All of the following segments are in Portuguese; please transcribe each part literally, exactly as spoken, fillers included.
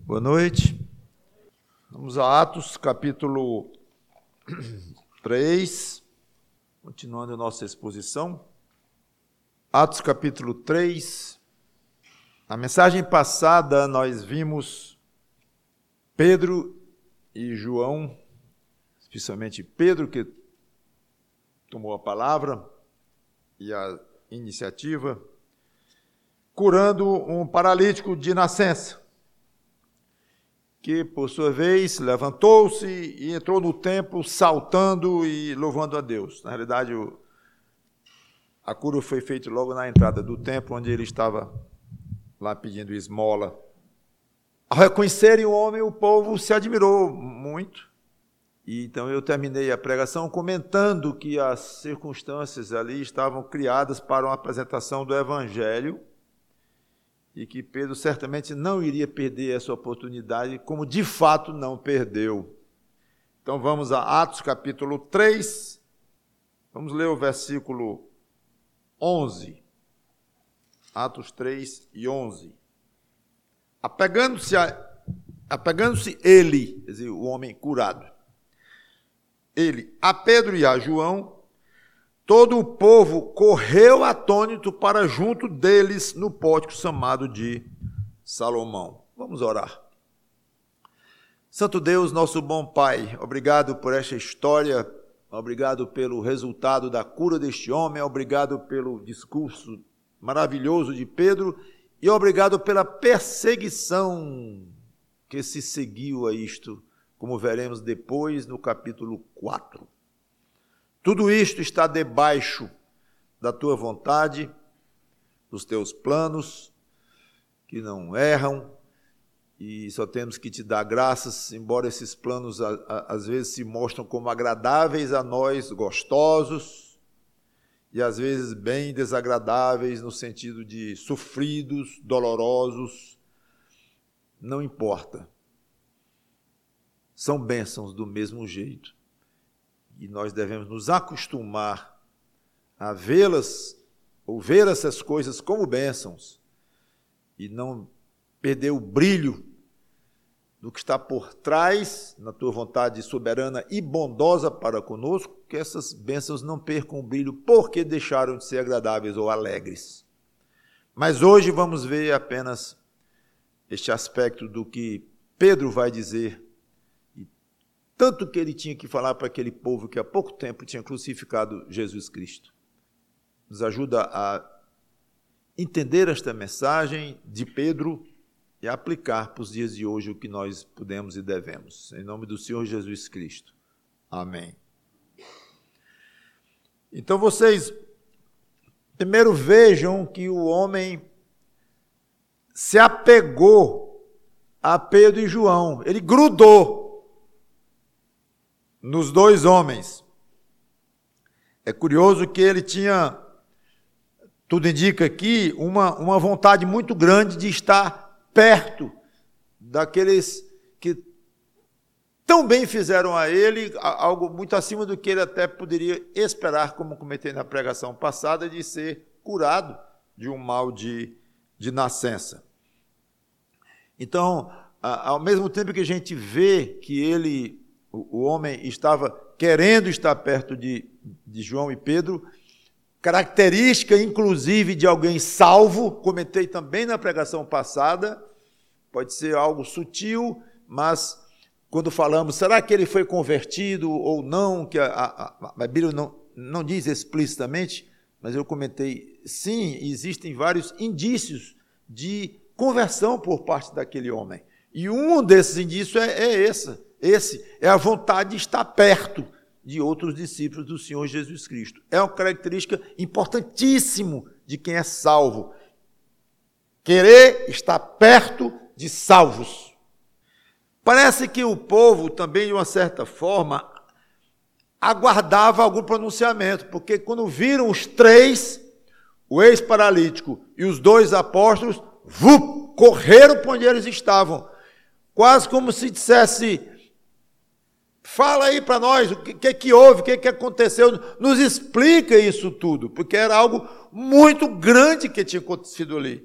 Boa noite. Vamos a Atos, capítulo três, continuando a nossa exposição. Atos, capítulo três. Na mensagem passada, nós vimos Pedro e João, especialmente Pedro, que tomou a palavra e a iniciativa, curando um paralítico de nascença, que, por sua vez, levantou-se e entrou no templo saltando e louvando a Deus. Na realidade, o, a cura foi feita logo na entrada do templo, onde ele estava lá pedindo esmola. Ao reconhecerem o homem, o povo se admirou muito. E, então eu terminei a pregação comentando que as circunstâncias ali estavam criadas para uma apresentação do Evangelho, e que Pedro certamente não iria perder essa oportunidade, como de fato não perdeu. Então vamos a Atos capítulo três, vamos ler o versículo onze. Atos três e onze. Apegando-se a, apegando-se ele, quer dizer, o homem curado, ele, a Pedro e a João, todo o povo correu atônito para junto deles no pórtico chamado de Salomão. Vamos orar. Santo Deus, nosso bom Pai, obrigado por esta história, obrigado pelo resultado da cura deste homem, obrigado pelo discurso maravilhoso de Pedro e obrigado pela perseguição que se seguiu a isto, como veremos depois no capítulo quatro. Tudo isto está debaixo da tua vontade, dos teus planos, que não erram, e só temos que te dar graças, embora esses planos a, a, às vezes se mostram como agradáveis a nós, gostosos, e às vezes bem desagradáveis no sentido de sofridos, dolorosos, não importa. São bênçãos do mesmo jeito. E nós devemos nos acostumar a vê-las, ou ver essas coisas como bênçãos, e não perder o brilho do que está por trás, na tua vontade soberana e bondosa para conosco, que essas bênçãos não percam o brilho porque deixaram de ser agradáveis ou alegres. Mas hoje vamos ver apenas este aspecto do que Pedro vai dizer, tanto que ele tinha que falar para aquele povo que há pouco tempo tinha crucificado Jesus Cristo. Nos ajuda a entender esta mensagem de Pedro e a aplicar para os dias de hoje o que nós podemos e devemos. Em nome do Senhor Jesus Cristo. Amém. Então vocês primeiro vejam que o homem se apegou a Pedro e João. Ele grudou nos dois homens. É curioso que ele tinha, tudo indica aqui, uma, uma vontade muito grande de estar perto daqueles que tão bem fizeram a ele, algo muito acima do que ele até poderia esperar, como comentei na pregação passada, de ser curado de um mal de, de nascença. Então, ao mesmo tempo que a gente vê que ele, o homem estava querendo estar perto de, de João e Pedro, característica, inclusive, de alguém salvo, comentei também na pregação passada, pode ser algo sutil, mas quando falamos, será que ele foi convertido ou não, que a, a, a Bíblia não, não diz explicitamente, mas eu comentei, sim, existem vários indícios de conversão por parte daquele homem, e um desses indícios é, é esse, Esse é a vontade de estar perto de outros discípulos do Senhor Jesus Cristo. É uma característica importantíssima de quem é salvo. Querer estar perto de salvos. Parece que o povo também, de uma certa forma, aguardava algum pronunciamento, porque quando viram os três, o ex-paralítico e os dois apóstolos, vup, correram para onde eles estavam. Quase como se dissesse: fala aí para nós, o que, que, que houve, o que, que aconteceu, nos explica isso tudo, porque era algo muito grande que tinha acontecido ali.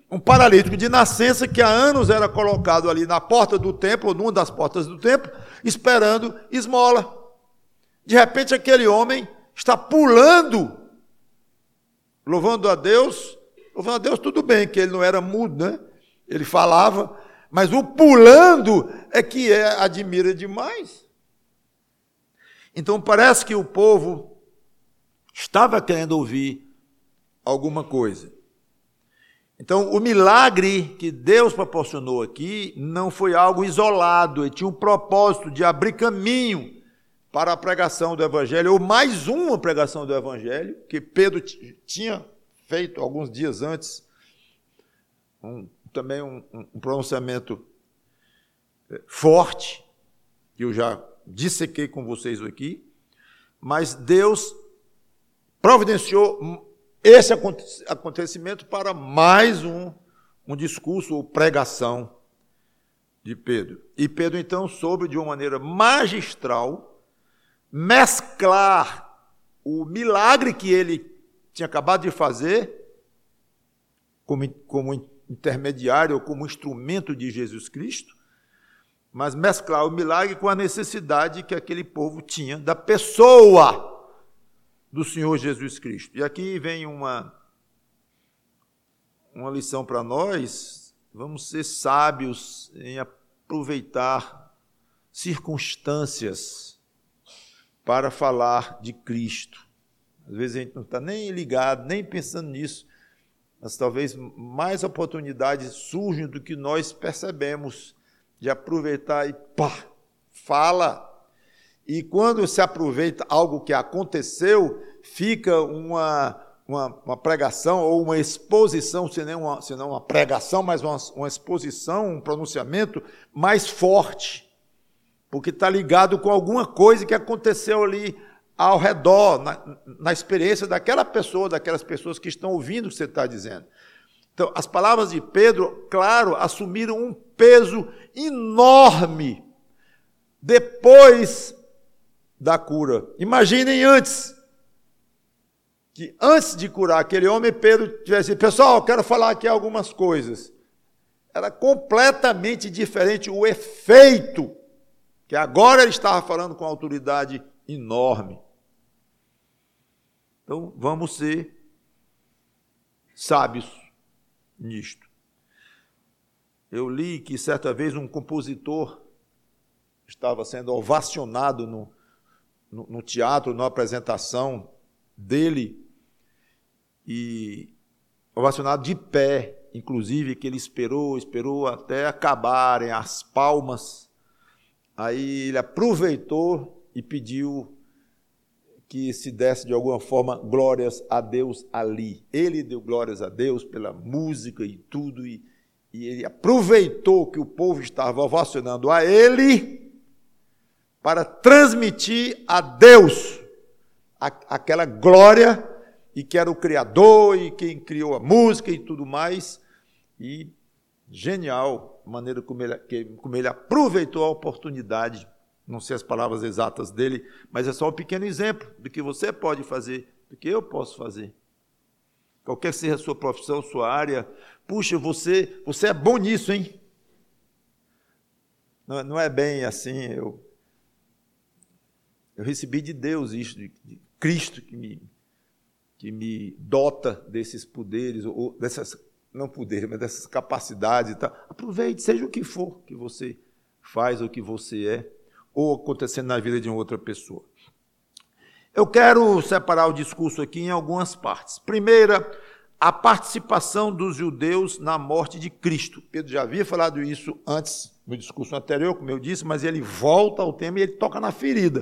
um paralítico de nascença que há anos era colocado ali na porta do templo, ou numa das portas do templo, esperando esmola. De repente, aquele homem está pulando, louvando a Deus. Louvando a Deus, tudo bem, que ele não era mudo, né? Ele falava, mas o pulando é que é, admira demais. Então, parece que o povo estava querendo ouvir alguma coisa. Então, o milagre que Deus proporcionou aqui não foi algo isolado, ele tinha um propósito de abrir caminho para a pregação do Evangelho, ou mais uma pregação do Evangelho, que Pedro t- tinha feito alguns dias antes, um, também um, um pronunciamento forte, que eu já dissequei com vocês aqui, mas Deus providenciou esse acontecimento para mais um, um discurso ou pregação de Pedro. E Pedro, então, soube de uma maneira magistral mesclar o milagre que ele tinha acabado de fazer como, como intermediário ou como instrumento de Jesus Cristo, mas mesclar o milagre com a necessidade que aquele povo tinha da pessoa do Senhor Jesus Cristo. E aqui vem uma, uma lição para nós: vamos ser sábios em aproveitar circunstâncias para falar de Cristo. Às vezes a gente não está nem ligado, nem pensando nisso, mas talvez mais oportunidades surjam do que nós percebemos de aproveitar e pá, fala. E quando se aproveita algo que aconteceu, fica uma, uma, uma pregação ou uma exposição, se não uma, se não uma pregação, mas uma, uma exposição, um pronunciamento mais forte, porque está ligado com alguma coisa que aconteceu ali ao redor, na, na experiência daquela pessoa, daquelas pessoas que estão ouvindo o que você está dizendo. Então, as palavras de Pedro, claro, assumiram um peso enorme depois da cura. Imaginem antes, que antes de curar aquele homem, Pedro tivesse dito: pessoal, eu quero falar aqui algumas coisas. Era completamente diferente o efeito, que agora ele estava falando com autoridade enorme. Então, vamos ser sábios nisto. Eu li que certa vez um compositor estava sendo ovacionado no No, no teatro, na apresentação dele, e ovacionado de pé, inclusive, que ele esperou, esperou até acabarem as palmas. Aí ele aproveitou e pediu que se desse, de alguma forma, glórias a Deus ali. Ele deu glórias a Deus pela música e tudo, e, e ele aproveitou que o povo estava ovacionando a ele para transmitir a Deus a, aquela glória, e que era o Criador, e quem criou a música e tudo mais. E genial a maneira como ele, como ele aproveitou a oportunidade. Não sei as palavras exatas dele, mas é só um pequeno exemplo do que você pode fazer, do que eu posso fazer. Qualquer que seja a sua profissão, sua área, puxa, você, você é bom nisso, hein? Não, não é bem assim, eu... Eu recebi de Deus isso, de Cristo que me, que me dota desses poderes, ou dessas, não poderes, mas dessas capacidades e tal. Aproveite, seja o que for que você faz ou que você é, ou acontecendo na vida de uma outra pessoa. Eu quero separar o discurso aqui em algumas partes. Primeira, a participação dos judeus na morte de Cristo. Pedro já havia falado isso antes, no discurso anterior, como eu disse, mas ele volta ao tema e ele toca na ferida.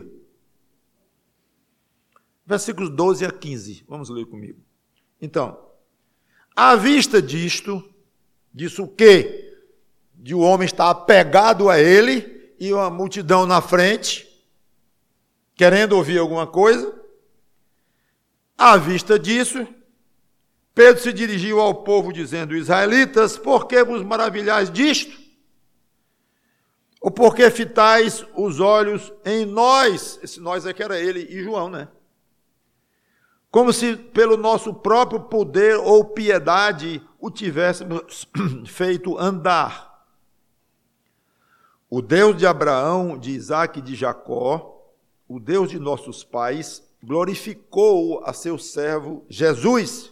Versículos doze a quinze, vamos ler comigo. Então, à vista disto, disso o quê? De o homem estar apegado a ele e uma multidão na frente, querendo ouvir alguma coisa. À vista disso, Pedro se dirigiu ao povo dizendo: israelitas, por que vos maravilhais disto? Ou por que fitais os olhos em nós? Esse nós é que era ele e João, né? Como se pelo nosso próprio poder ou piedade o tivéssemos feito andar. O Deus de Abraão, de Isaque e de Jacó, o Deus de nossos pais, glorificou a seu servo Jesus,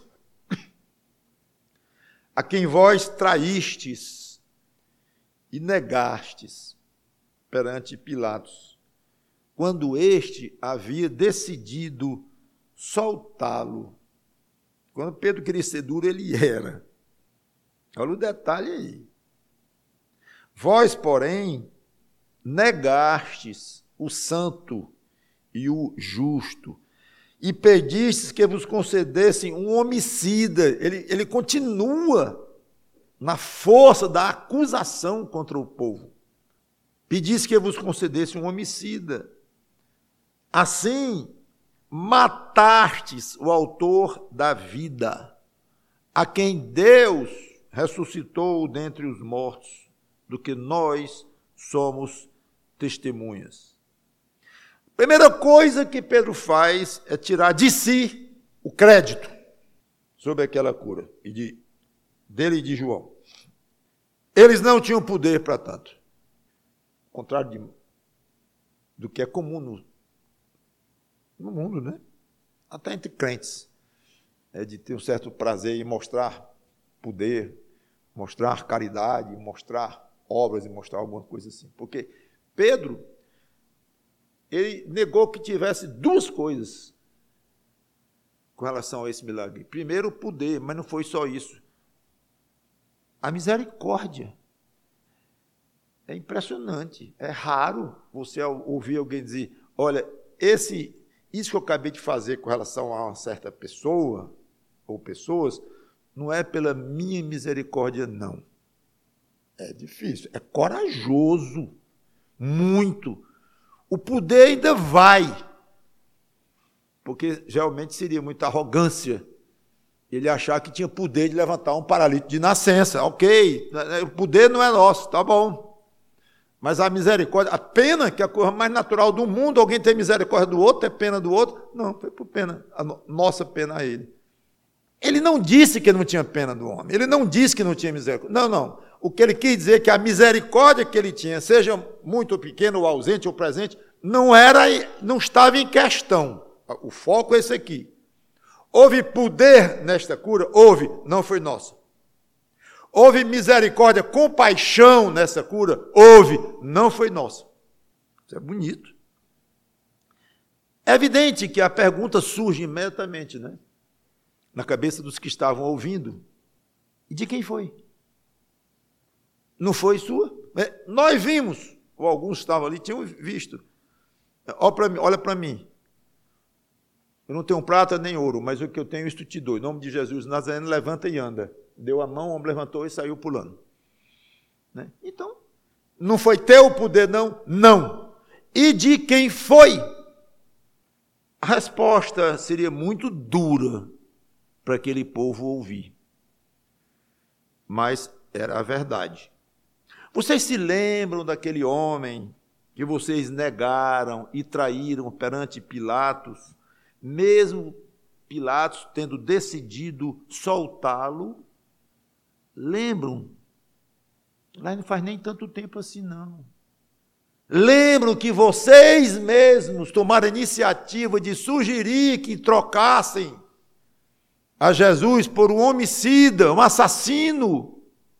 a quem vós traístes e negastes perante Pilatos, quando este havia decidido soltá-lo. Quando Pedro queria ser duro, ele era. Olha o detalhe aí. Vós, porém, negastes o santo e o justo, e pedistes que vos concedessem um homicida. Ele, ele continua na força da acusação contra o povo. Pediste que vos concedesse um homicida. Assim, matastes o autor da vida, a quem Deus ressuscitou dentre os mortos, do que nós somos testemunhas. Primeira coisa que Pedro faz é tirar de si o crédito sobre aquela cura, e de, dele e de João. Eles não tinham poder para tanto. Ao contrário de, do que é comum no, no mundo, né? Até entre crentes. É de ter um certo prazer em mostrar poder, mostrar caridade, mostrar obras e mostrar alguma coisa assim. Porque Pedro, ele negou que tivesse duas coisas com relação a esse milagre. Primeiro, o poder, mas não foi só isso. A misericórdia. É impressionante, é raro você ouvir alguém dizer, olha, esse, isso que eu acabei de fazer com relação a uma certa pessoa ou pessoas, não é pela minha misericórdia, não. É difícil, é corajoso, muito. O poder ainda vai, porque geralmente seria muita arrogância ele achar que tinha poder de levantar um paralítico de nascença. Ok, o poder não é nosso, tá bom. Mas a misericórdia, a pena, que é a coisa mais natural do mundo, alguém tem misericórdia do outro, é pena do outro. Não, foi por pena, a nossa pena a ele. Ele não disse que não tinha pena do homem, ele não disse que não tinha misericórdia. Não, não. O que ele quis dizer é que a misericórdia que ele tinha, seja muito pequena, ou ausente, ou presente, não era, não estava em questão. O foco é esse aqui. Houve poder nesta cura? Houve, não foi nossa. Houve misericórdia, compaixão nessa cura? Houve, não foi nossa. Isso é bonito. É evidente que a pergunta surge imediatamente, né? Na cabeça dos que estavam ouvindo. E de quem foi? Não foi sua? É, nós vimos, ou alguns estavam ali, tinham visto. Olha para mim. Eu não tenho prata nem ouro, mas o que eu tenho, isto te dou. Em nome de Jesus, Nazareno, levanta e anda. Deu a mão, o homem levantou e saiu pulando. Né? Então, não foi teu poder, não? Não. E de quem foi? A resposta seria muito dura para aquele povo ouvir. Mas era a verdade. Vocês se lembram daquele homem que vocês negaram e traíram perante Pilatos, mesmo Pilatos tendo decidido soltá-lo? Lembram? Lá não faz nem tanto tempo assim, não. Lembram que vocês mesmos tomaram a iniciativa de sugerir que trocassem a Jesus por um homicida, um assassino?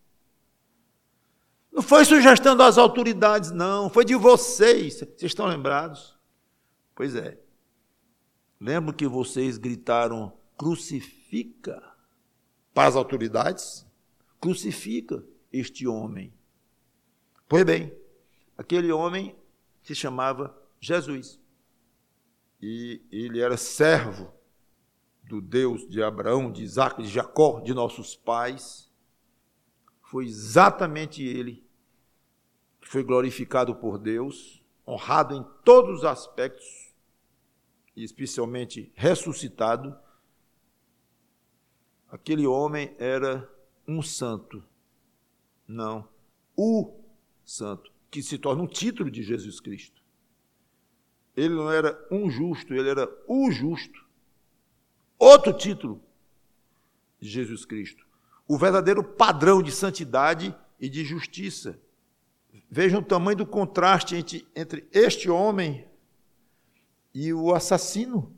Não foi sugestão das autoridades, não. Foi de vocês. Vocês estão lembrados? Pois é. Lembro que vocês gritaram, crucifica, para as autoridades? Crucifica este homem. Pois bem, aquele homem se chamava Jesus. E ele era servo do Deus de Abraão, de Isaque, de Jacó, de nossos pais. Foi exatamente ele que foi glorificado por Deus, honrado em todos os aspectos, e especialmente ressuscitado. Aquele homem era um santo. Não, o santo, que se torna um título de Jesus Cristo. Ele não era um justo, ele era o justo. Outro título de Jesus Cristo. o verdadeiro padrão de santidade e de justiça. Vejam o tamanho do contraste entre, entre este homem e o assassino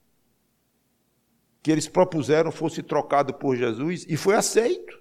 que eles propuseram fosse trocado por Jesus e foi aceito.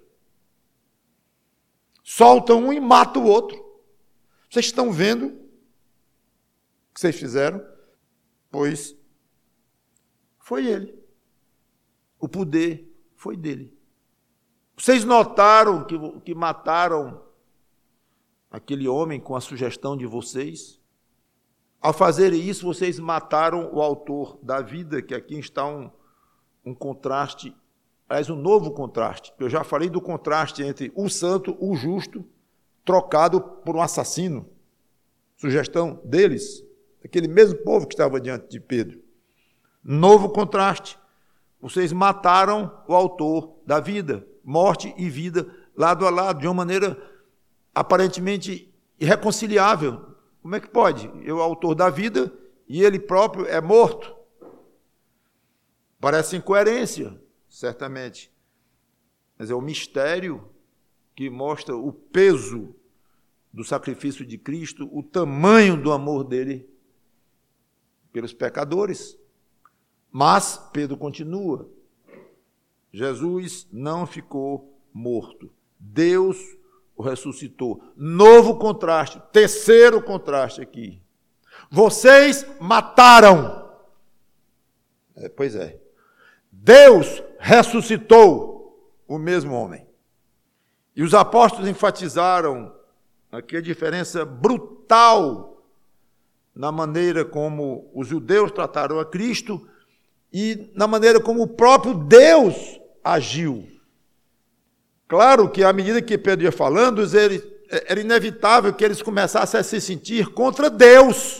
Soltam um e matam o outro. Vocês estão vendo o que vocês fizeram? Pois foi ele. O poder foi dele. Vocês notaram que, que mataram aquele homem com a sugestão de vocês? Ao fazerem isso, vocês mataram o autor da vida, que aqui está um, um contraste, aliás, um novo contraste. Eu já falei do contraste entre o santo, o justo, trocado por um assassino. Sugestão deles, aquele mesmo povo que estava diante de Pedro. Novo contraste. Vocês mataram o autor da vida, morte e vida, lado a lado, de uma maneira aparentemente irreconciliável. Como é que pode? Eu, autor da vida, e ele próprio é morto. Parece incoerência, certamente. Mas é o mistério que mostra o peso do sacrifício de Cristo, o tamanho do amor dele pelos pecadores. Mas Pedro continua. Jesus não ficou morto. Deus o ressuscitou. Novo contraste, terceiro contraste aqui. Vocês mataram. É, pois é. Deus ressuscitou o mesmo homem. E os apóstolos enfatizaram aqui a diferença brutal na maneira como os judeus trataram a Cristo e na maneira como o próprio Deus agiu. Claro que à medida que Pedro ia falando, era inevitável que eles começassem a se sentir contra Deus.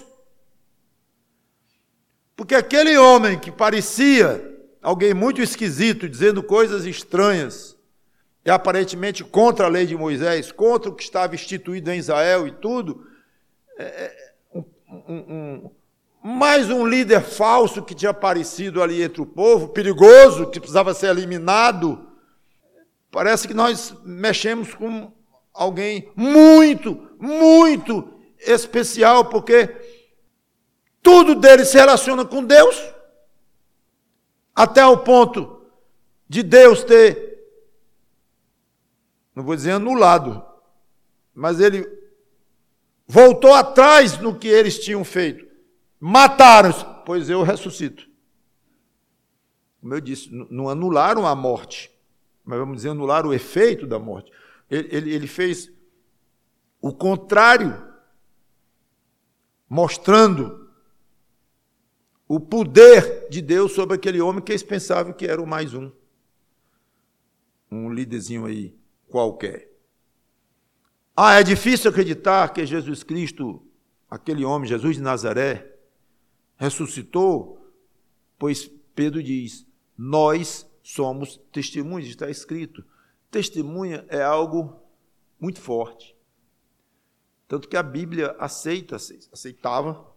Porque aquele homem que parecia alguém muito esquisito, dizendo coisas estranhas, e aparentemente contra a lei de Moisés, contra o que estava instituído em Israel e tudo, é, um, um, um, mais um líder falso que tinha aparecido ali entre o povo, perigoso, que precisava ser eliminado. Parece que nós mexemos com alguém muito, muito especial, porque tudo dele se relaciona com Deus, até o ponto de Deus ter, não vou dizer anulado, mas ele voltou atrás no que eles tinham feito. Mataram-se, pois eu ressuscito. Como eu disse, não anularam a morte, mas vamos dizer, anularam o efeito da morte. Ele, ele, ele fez o contrário, mostrando o poder de Deus sobre aquele homem que eles pensavam que era o mais um. Um líderzinho aí qualquer. Ah, é difícil acreditar que Jesus Cristo, aquele homem, Jesus de Nazaré, ressuscitou, pois Pedro diz, nós somos testemunhas, está escrito. Testemunha é algo muito forte. Tanto que a Bíblia aceita, aceitava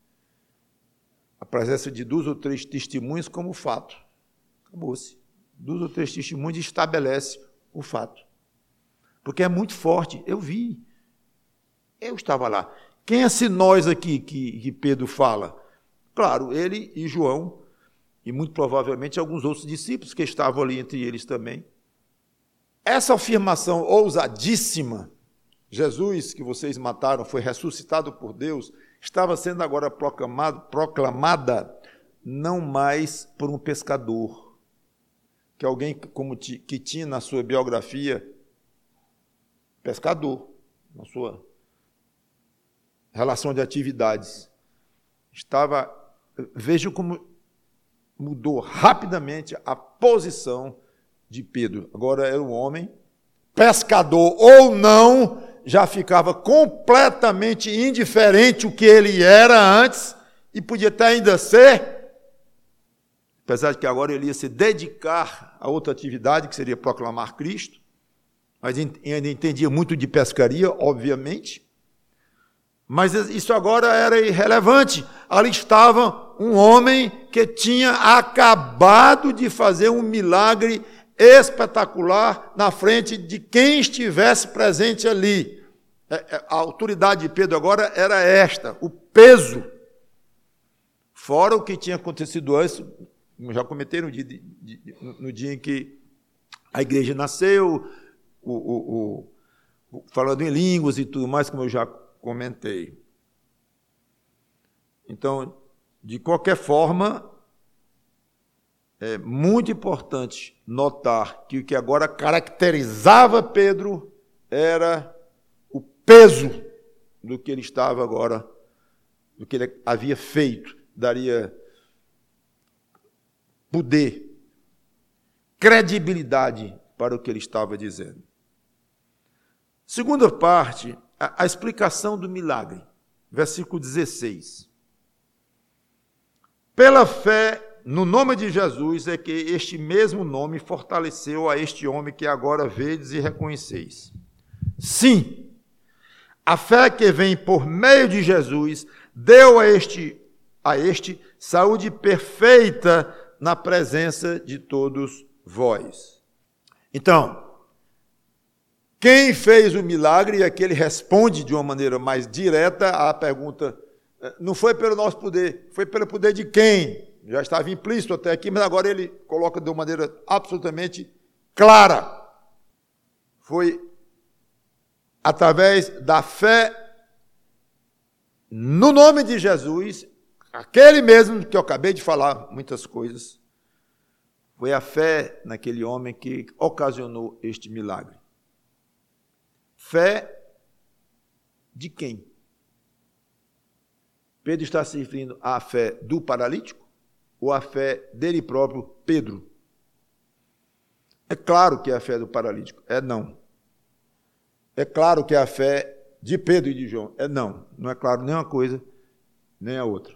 a presença de duas ou três testemunhas como fato. Acabou-se. Duas ou três testemunhas estabelece o fato. Porque é muito forte. Eu vi. Eu estava lá. Quem é esse nós aqui que, que Pedro fala? Claro, ele e João, e muito provavelmente alguns outros discípulos que estavam ali entre eles também. Essa afirmação ousadíssima, Jesus, que vocês mataram, foi ressuscitado por Deus, estava sendo agora proclamado, proclamada não mais por um pescador, que alguém como t- que tinha na sua biografia pescador, na sua relação de atividades. Estava, veja como mudou rapidamente a posição de Pedro. Agora era um homem, pescador ou não, já ficava completamente indiferente o que ele era antes e podia até ainda ser, apesar de que agora ele ia se dedicar a outra atividade, que seria proclamar Cristo, mas ainda entendia muito de pescaria, obviamente, mas isso agora era irrelevante. Ali estava um homem que tinha acabado de fazer um milagre espetacular na frente de quem estivesse presente ali. A autoridade de Pedro agora era esta, o peso. Fora o que tinha acontecido antes, já comentei no dia, de, de, no dia em que a igreja nasceu, o, o, o, falando em línguas e tudo mais, como eu já comentei. Então, de qualquer forma, é muito importante notar que o que agora caracterizava Pedro era o peso do que ele estava agora, do que ele havia feito, daria poder, credibilidade para o que ele estava dizendo. Segunda parte, a, a explicação do milagre, versículo dezesseis. Pela fé no nome de Jesus é que este mesmo nome fortaleceu a este homem que agora vedes e reconheceis. Sim, a fé que vem por meio de Jesus deu a este, a este saúde perfeita na presença de todos vós. Então, quem fez o milagre, e aqui ele responde de uma maneira mais direta à pergunta, não foi pelo nosso poder, foi pelo poder de quem? Já estava implícito até aqui, mas agora ele coloca de uma maneira absolutamente clara. Foi através da fé no nome de Jesus, aquele mesmo que eu acabei de falar muitas coisas, foi a fé naquele homem que ocasionou este milagre. Fé de quem? Pedro está se referindo à fé do paralítico ou à fé dele próprio, Pedro? É claro que é a fé do paralítico. É não. É claro que é a fé de Pedro e de João. É não. Não é claro nem uma coisa, nem a outra.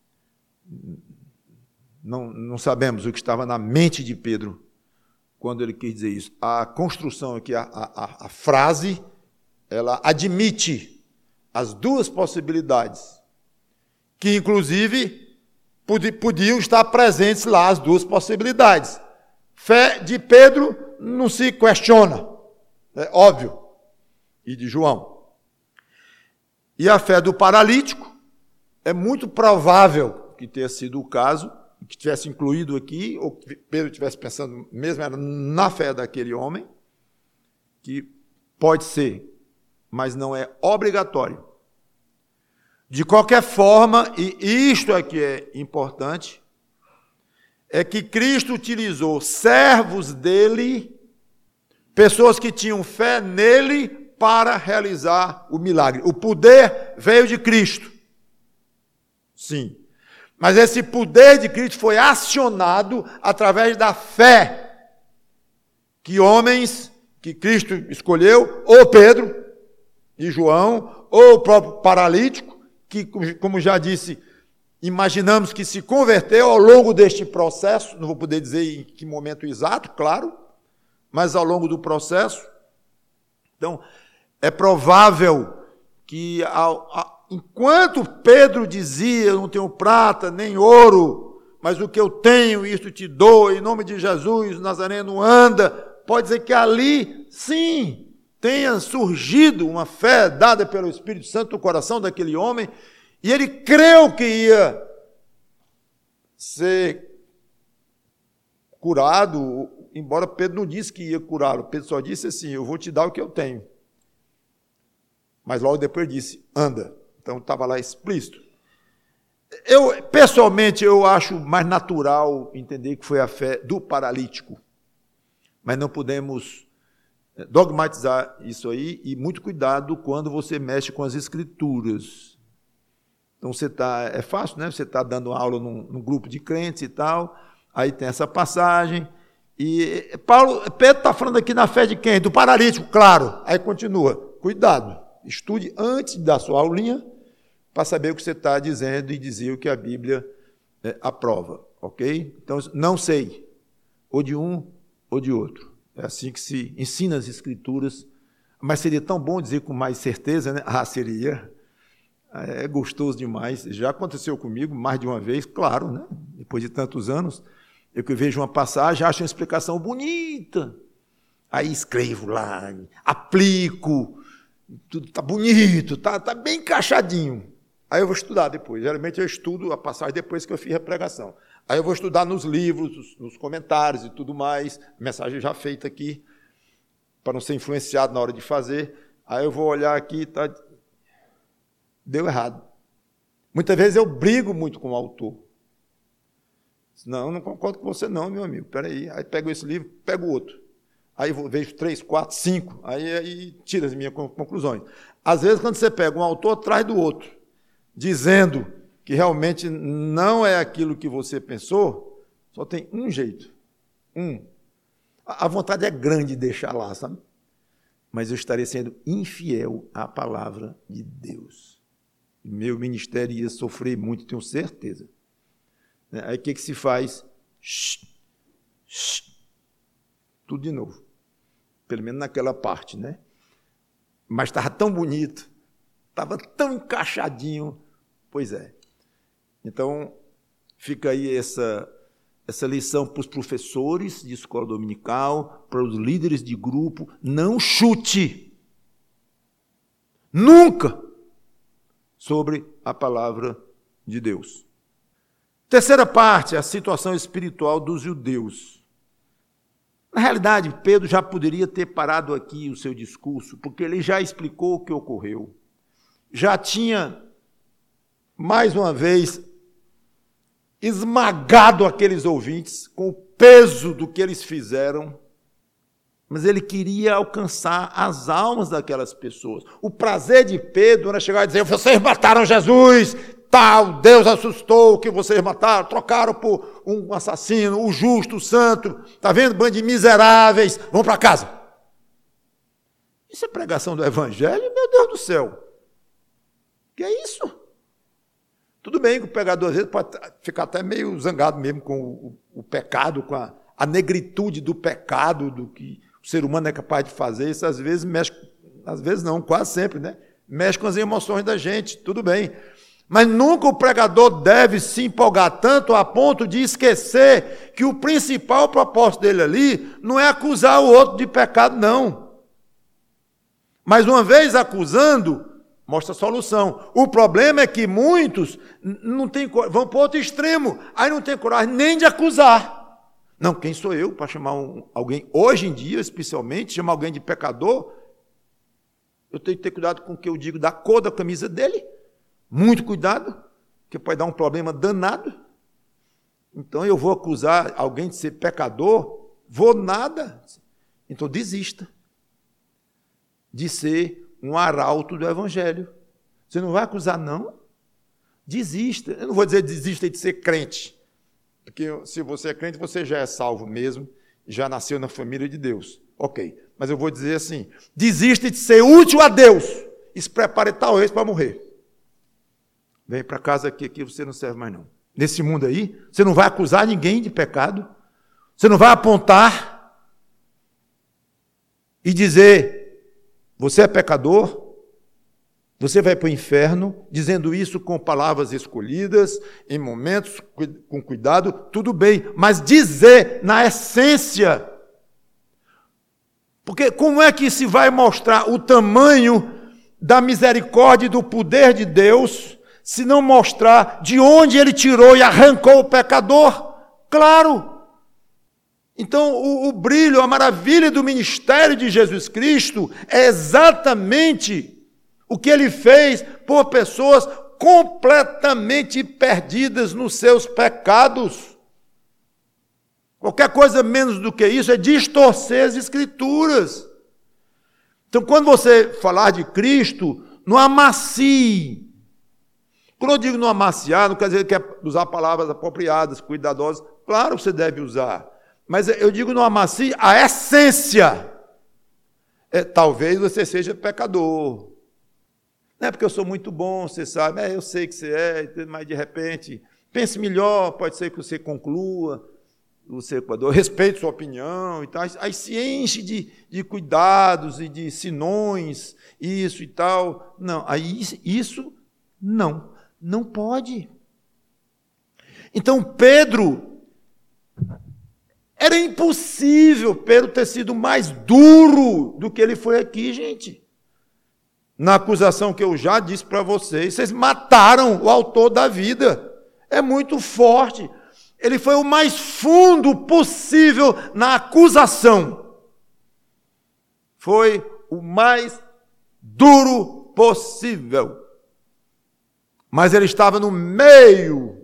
Não, não sabemos o que estava na mente de Pedro quando ele quis dizer isso. A construção aqui, a, a, a frase, ela admite as duas possibilidades, que inclusive podiam estar presentes lá as duas possibilidades. Fé de Pedro não se questiona, é óbvio, e de João. E a fé do paralítico é muito provável que tenha sido o caso, que tivesse incluído aqui, ou que Pedro estivesse pensando mesmo era na fé daquele homem, que pode ser, mas não é obrigatório. De qualquer forma, e isto é que é importante, é que Cristo utilizou servos dele, pessoas que tinham fé nele, para realizar o milagre. O poder veio de Cristo. Sim. Mas esse poder de Cristo foi acionado através da fé que homens que Cristo escolheu, ou Pedro e João, ou o próprio paralítico, que, como já disse, imaginamos que se converteu ao longo deste processo, não vou poder dizer em que momento exato, claro, mas ao longo do processo. Então, é provável que, ao, ao, enquanto Pedro dizia, eu não tenho prata nem ouro, mas o que eu tenho, isto te dou, em nome de Jesus, o Nazareno anda, pode dizer que ali, sim, tenha surgido uma fé dada pelo Espírito Santo no coração daquele homem, e ele creu que ia ser curado, embora Pedro não disse que ia curá-lo, Pedro só disse assim, eu vou te dar o que eu tenho. Mas logo depois disse, anda. Então estava lá explícito. Eu, pessoalmente, eu acho mais natural entender que foi a fé do paralítico, mas não podemos dogmatizar isso aí, e muito cuidado quando você mexe com as Escrituras. Então, você está, é fácil, né? Você está dando aula num, num grupo de crentes e tal, aí tem essa passagem, e Paulo, Pedro está falando aqui na fé de quem? Do paralítico, claro. Aí continua, cuidado, estude antes da sua aulinha, para saber o que você está dizendo e dizer o que a Bíblia é, aprova, ok? Então, não sei, ou de um ou de outro. É assim que se ensina as Escrituras, mas seria tão bom dizer com mais certeza, né? Ah, seria, é gostoso demais, já aconteceu comigo mais de uma vez, claro, né? Depois de tantos anos, Eu que vejo uma passagem, acho uma explicação bonita. Aí escrevo lá, aplico, tudo está bonito, está tá bem encaixadinho. Aí eu vou estudar depois. Geralmente eu estudo a passagem depois que eu fiz a pregação. Aí eu vou estudar nos livros, nos comentários e tudo mais, mensagem já feita aqui, para não ser influenciado na hora de fazer. Aí eu vou olhar aqui, tá, deu errado. Muitas vezes eu brigo muito com o autor. Não, não concordo com você não, meu amigo. Espera aí. Aí pego esse livro, pego outro. Aí eu vejo três, quatro, cinco. Aí, aí tiro as minhas conclusões. Às vezes, quando você pega um autor atrás do outro, dizendo que realmente não é aquilo que você pensou, só tem um jeito. Um. A vontade é grande de deixar lá, sabe? Mas eu estaria sendo infiel à palavra de Deus. Meu ministério ia sofrer muito, tenho certeza. Aí o que, que se faz? Shhh, shhh, tudo de novo. Pelo menos naquela parte, né? Mas estava tão bonito, estava tão encaixadinho. Pois é. Então, fica aí essa, essa lição para os professores de escola dominical, para os líderes de grupo. Não chute. Nunca. Sobre a palavra de Deus. Terceira parte, a situação espiritual dos judeus. Na realidade, Pedro já poderia ter parado aqui o seu discurso, porque ele já explicou o que ocorreu. Já tinha, mais uma vez, esmagado aqueles ouvintes com o peso do que eles fizeram, mas ele queria alcançar as almas daquelas pessoas. O prazer de Pedro era chegar e dizer: vocês mataram Jesus, tal, Deus assustou que vocês mataram, trocaram por um assassino, o justo, o santo, está vendo, bando de miseráveis, vão para casa. Isso é pregação do Evangelho? Meu Deus do céu! Que é isso? Tudo bem que o pregador às vezes pode ficar até meio zangado mesmo com o, o pecado, com a, a negritude do pecado, do que o ser humano é capaz de fazer. Isso às vezes mexe, às vezes não, quase sempre, né? Mexe com as emoções da gente, tudo bem. Mas nunca o pregador deve se empolgar tanto a ponto de esquecer que o principal propósito dele ali não é acusar o outro de pecado, não. Mas uma vez acusando, mostra a solução. O problema é que muitos não têm, vão para outro extremo, aí não tem coragem nem de acusar. Não, quem sou eu para chamar um, alguém, hoje em dia, especialmente, chamar alguém de pecador? Eu tenho que ter cuidado com o que eu digo da cor da camisa dele. Muito cuidado, que pode dar um problema danado. Então, eu vou acusar alguém de ser pecador? Vou nada. Então, desista de ser um arauto do Evangelho. Você não vai acusar, não? Desista. Eu não vou dizer desista de ser crente, porque se você é crente, você já é salvo mesmo, já nasceu na família de Deus. Ok, mas eu vou dizer assim, desista de ser útil a Deus e se prepare talvez para morrer. Vem para casa aqui, aqui você não serve mais não. Nesse mundo aí, você não vai acusar ninguém de pecado, você não vai apontar e dizer, você é pecador, você vai para o inferno, dizendo isso com palavras escolhidas, em momentos, com cuidado, tudo bem, mas dizer na essência. Porque como é que se vai mostrar o tamanho da misericórdia e do poder de Deus, se não mostrar de onde ele tirou e arrancou o pecador? Claro! Então, o, o brilho, a maravilha do ministério de Jesus Cristo é exatamente o que ele fez por pessoas completamente perdidas nos seus pecados. Qualquer coisa menos do que isso é distorcer as Escrituras. Então, quando você falar de Cristo, não amacie. Quando eu digo não amaciar, não quer dizer que é usar palavras apropriadas, cuidadosas. Claro que você deve usar. Mas eu digo não amacie a essência. É, talvez você seja pecador. Não é porque eu sou muito bom, você sabe, é, eu sei que você é, mas de repente, pense melhor, pode ser que você conclua, você respeite sua opinião e tal, aí se enche de, de cuidados e de sinões, isso e tal. Não, aí isso não, não pode. Então Pedro Era impossível Pedro ter sido mais duro do que ele foi aqui, gente. Na acusação que eu já disse para vocês, vocês mataram o autor da vida. É muito forte. Ele foi o mais fundo possível na acusação. Foi o mais duro possível. Mas ele estava no meio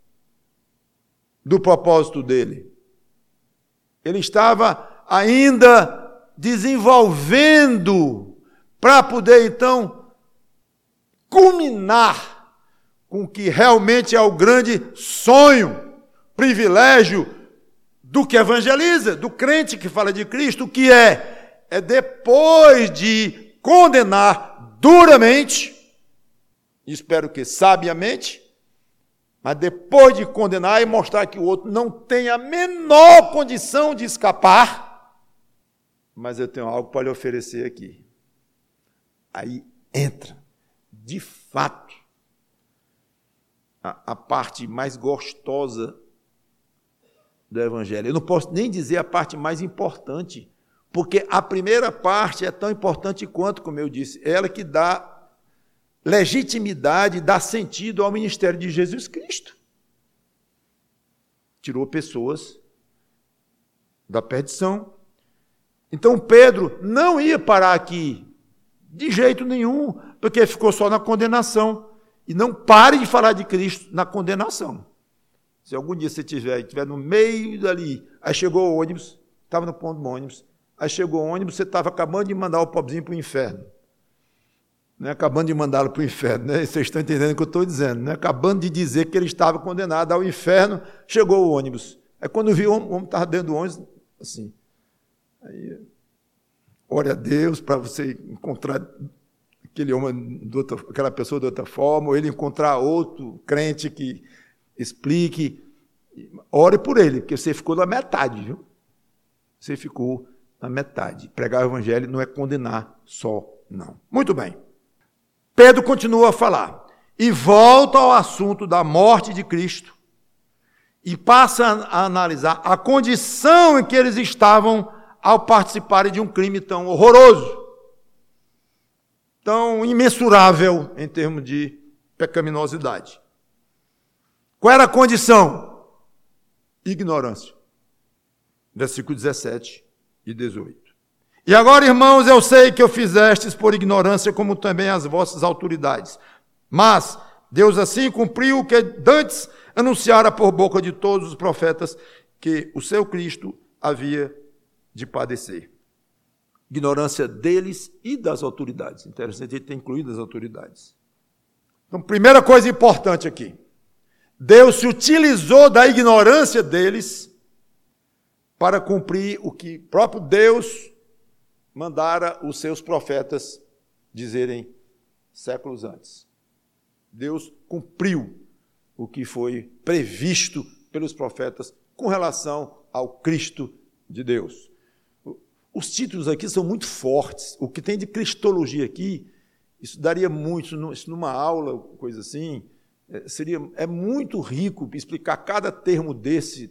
do propósito dele. Ele estava ainda desenvolvendo para poder, então, culminar com o que realmente é o grande sonho, privilégio do que evangeliza, do crente que fala de Cristo, o que é? É depois de condenar duramente, espero que sabiamente, mas depois de condenar e mostrar que o outro não tem a menor condição de escapar, mas eu tenho algo para lhe oferecer aqui. Aí entra, de fato, a, a parte mais gostosa do Evangelho. Eu não posso nem dizer a parte mais importante, porque a primeira parte é tão importante quanto, como eu disse, é ela que dá legitimidade, dá sentido ao ministério de Jesus Cristo. Tirou pessoas da perdição. Então Pedro não ia parar aqui, de jeito nenhum, porque ficou só na condenação. E não pare de falar de Cristo na condenação. Se algum dia você estiver estiver no meio dali, aí chegou o ônibus, estava no ponto do ônibus, aí chegou o ônibus, você estava acabando de mandar o pobrezinho para o inferno. Não é acabando de mandá-lo para o inferno, né? Vocês estão entendendo o que eu estou dizendo, né? Acabando de dizer que ele estava condenado ao inferno, chegou o ônibus. Aí quando viu, o homem estava dentro do ônibus, assim. Aí, ore a Deus para você encontrar aquele homem, de outra, aquela pessoa de outra forma, ou ele encontrar outro crente que explique. Ore por ele, porque você ficou na metade, viu? Você ficou na metade. Pregar o evangelho não é condenar só, não. Muito bem. Pedro continua a falar e volta ao assunto da morte de Cristo e passa a analisar a condição em que eles estavam ao participarem de um crime tão horroroso, tão imensurável em termos de pecaminosidade. Qual era a condição? Ignorância. Versículo dezessete e dezoito. E agora, irmãos, eu sei que eu fizestes por ignorância, como também as vossas autoridades. Mas Deus assim cumpriu o que dantes anunciara por boca de todos os profetas, que o seu Cristo havia de padecer. Ignorância deles e das autoridades. Interessante ele ter incluído as autoridades. Então, primeira coisa importante aqui. Deus se utilizou da ignorância deles para cumprir o que próprio Deus mandara os seus profetas dizerem séculos antes. Deus cumpriu o que foi previsto pelos profetas com relação ao Cristo de Deus. Os títulos aqui são muito fortes. O que tem de cristologia aqui, isso daria muito, isso numa aula, coisa assim, seria, é muito rico explicar cada termo desse,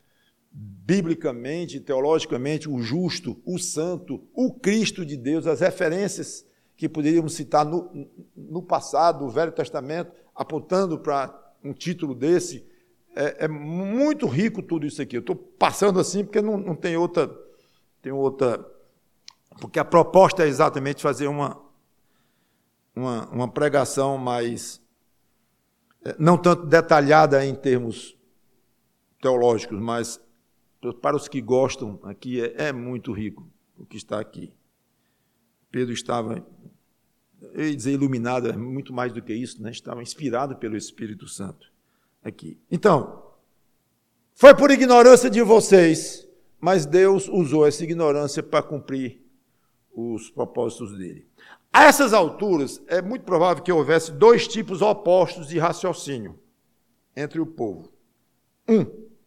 biblicamente, teologicamente, o justo, o santo, o Cristo de Deus, as referências que poderíamos citar no, no passado, do Velho Testamento, apontando para um título desse, é, é muito rico tudo isso aqui. Eu estou passando assim porque não, não tem outra, tem outra, porque a proposta é exatamente fazer uma, uma, uma pregação mais, não tanto detalhada em termos teológicos, mas para os que gostam, aqui é, é muito rico o que está aqui. Pedro estava, eu ia dizer iluminado, é muito mais do que isso, né? Estava inspirado pelo Espírito Santo aqui. Então, foi por ignorância de vocês, mas Deus usou essa ignorância para cumprir os propósitos dele. A essas alturas, é muito provável que houvesse dois tipos opostos de raciocínio entre o povo. Um,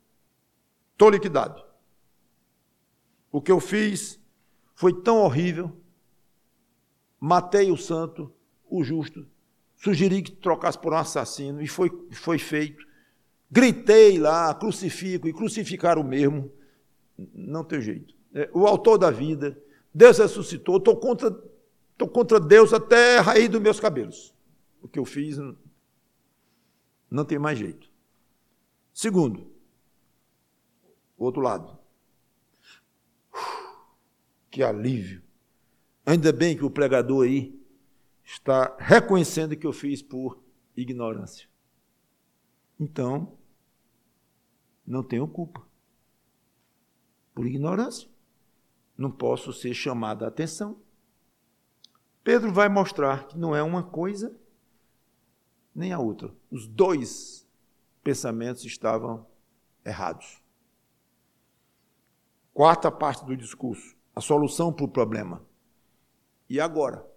toliquidade. O que eu fiz foi tão horrível, matei o santo, o justo, sugeri que trocasse por um assassino, e foi, foi feito. Gritei lá, crucifico, e crucificaram o mesmo. não tem jeito. O autor da vida, Deus ressuscitou, estou contra, estou contra Deus até a raiz dos meus cabelos. O que eu fiz não tem mais jeito. Segundo, o outro lado. Que alívio. Ainda bem que o pregador aí está reconhecendo que eu fiz por ignorância. Então, não tenho culpa. Por ignorância. Não posso ser chamado a atenção. Pedro vai mostrar que não é uma coisa nem a outra. Os dois pensamentos estavam errados. Quarta parte do discurso. A solução para o problema. E agora?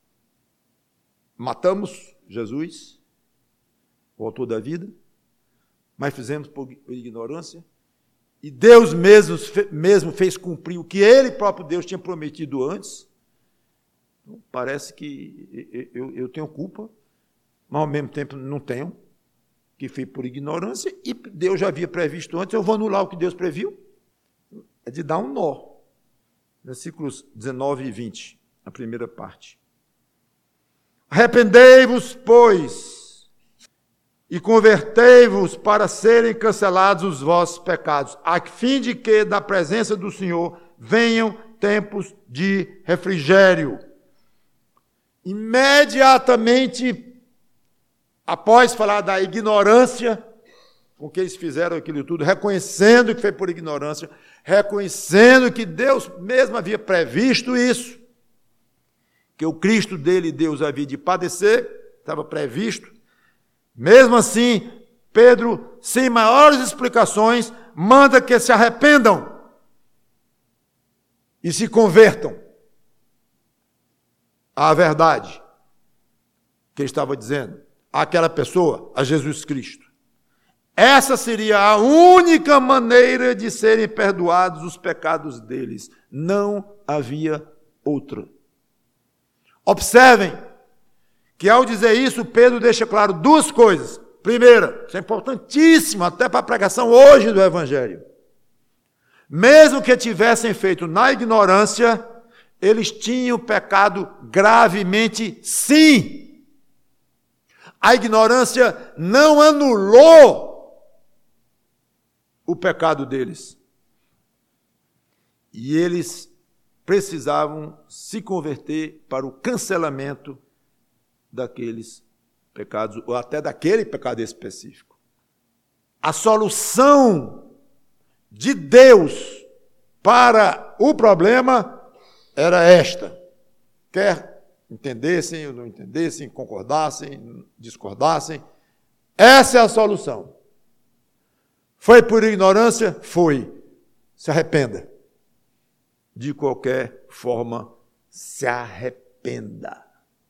Matamos Jesus, o autor da vida, mas fizemos por ignorância. E Deus mesmo, mesmo fez cumprir o que Ele próprio Deus tinha prometido antes. Então, parece que eu, eu tenho culpa, mas ao mesmo tempo não tenho, que foi por ignorância, e Deus já havia previsto antes, eu vou anular o que Deus previu. É de dar um nó. Versículos dezenove e vinte, a primeira parte. Arrependei-vos, pois, e convertei-vos para serem cancelados os vossos pecados, a fim de que da presença do Senhor venham tempos de refrigério. Imediatamente, após falar da ignorância, com que eles fizeram aquilo tudo, reconhecendo que foi por ignorância, reconhecendo que Deus mesmo havia previsto isso, que o Cristo dele, Deus havia de padecer, estava previsto. Mesmo assim, Pedro, sem maiores explicações, manda que se arrependam e se convertam à verdade que ele estava dizendo, àquela pessoa, a Jesus Cristo. Essa seria a única maneira de serem perdoados os pecados deles. Não havia outra. Observem que ao dizer isso, Pedro deixa claro duas coisas. Primeira, isso é importantíssimo até para a pregação hoje do Evangelho. Mesmo que tivessem feito na ignorância, eles tinham pecado gravemente, sim. A ignorância não anulou o pecado deles. E eles precisavam se converter para o cancelamento daqueles pecados, ou até daquele pecado específico. A solução de Deus para o problema era esta. Quer entendessem ou não entendessem, concordassem, discordassem, essa é a solução. Foi por ignorância? Foi. Se arrependa. De qualquer forma, se arrependa.